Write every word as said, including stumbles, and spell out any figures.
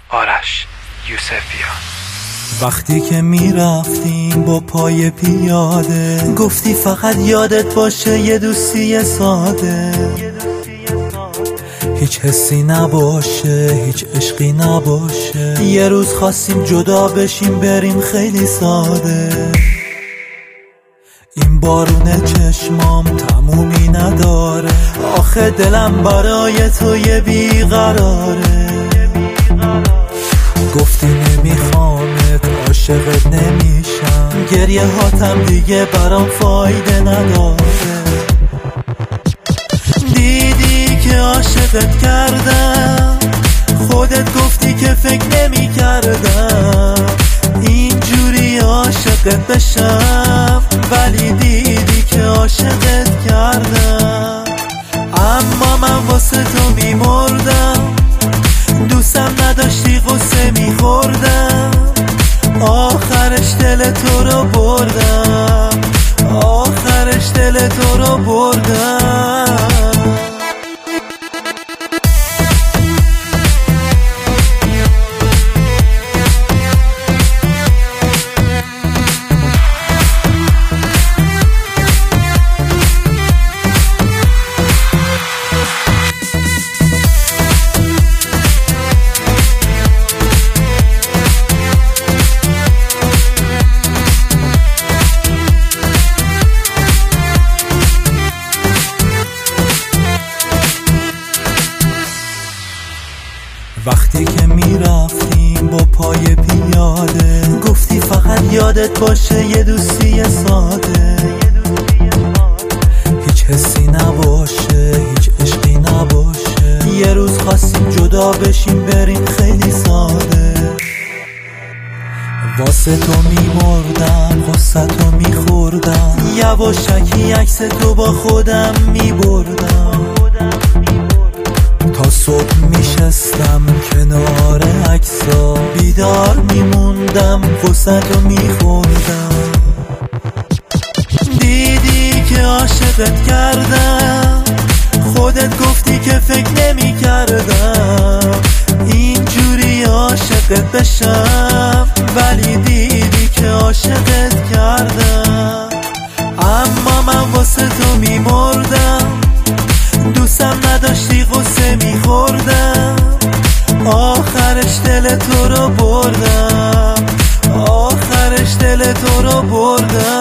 آرش یوسفیان. وقتی که میرفتیم با پای پیاده، گفتی فقط یادت باشه یه دوستی ساده، هیچ حسی نباشه، هیچ عشقی نباشه، یه روز خواستیم جدا بشیم بریم خیلی ساده. این بارون چشمام تمومی نداره، آخه دلم برای تو یه بیقراره. گفتی نمیخوامت، عاشقت نمیشم، گریه هاتم دیگه برام فایده نداره. دیدی که عاشقت کردم، خودت گفتی که فکر نمی کردم اینجوری عاشقت بشم، ولی دیدی که عاشقت کردم. اما من واسه تو میمردم، دوستم نداشتی غصه میخوردم، آخرش دل تو رو بردم، آخرش دل تو رو بردم. وقتی که میرفتیم با پای پیاده، گفتی فقط یادت باشه یه دوستی ساده، هیچ حسی نباشه، هیچ عشقی نباشه، یه روز خواستیم جدا بشیم بریم خیلی ساده. واسه تو میمردم، غصه تو میخوردم، یواشکی عکس تو با خودم میبردم، تا صبح میشستم کنار عکسا، بیدار میموندم غصه تو میخوردم. دیدی که عاشقت کردم، خودت گفتی که فکر نمی کردم اینجوری عاشقت بشم، ولی دیدی که عاشقت کردم. اما من واسه تو میمردم، دوستم نداشتی غصه میخوردم، آخرش دل تو رو بردم، آخرش دل تو رو بردم.